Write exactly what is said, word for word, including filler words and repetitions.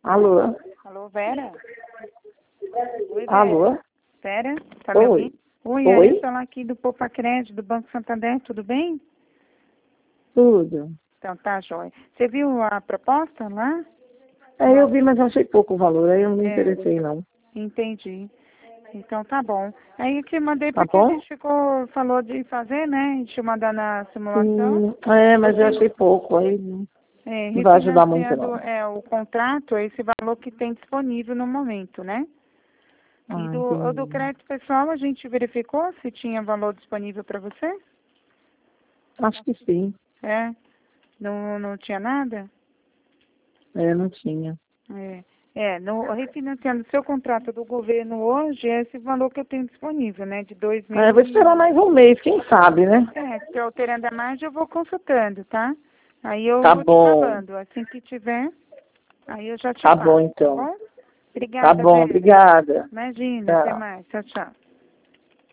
Alô? Alô, Vera? Oi, Vera. Alô? Vera, tá me Oi. ouvindo? Oi, Oi? eu falar aqui do Poupa Crédito, do Banco Santander, tudo bem? Tudo. Então, tá, jóia. Você viu a proposta lá? É, eu vi, mas eu achei pouco o valor, aí eu não me É. interessei, não. Entendi. Então, tá bom. Aí eu te mandei Tá porque a bom? gente ficou, falou de fazer, né? A gente mandar na simulação. Sim, é, mas eu achei pouco, aí não É, não vai ajudar muito, refinanciando não. é, o contrato, é esse valor que tem disponível no momento, né? E Ah, do, o do entendi. crédito pessoal, a gente verificou se tinha valor disponível para você? Acho que sim. É? Não, não tinha nada? É, não tinha. É, é no, refinanciando seu contrato do governo hoje, é esse valor que eu tenho disponível, né? De dois É, eu mil vou esperar e... mais um mês, quem sabe, né? É, se alterando a margem, eu vou consultando, tá? Aí eu Tá vou te bom. falando, assim que tiver, aí eu já te Tá bom, falo, tá então. bom? Tá Obrigada, bom, Vera. obrigada. Imagina, até Tchau. mais. Tchau, tchau.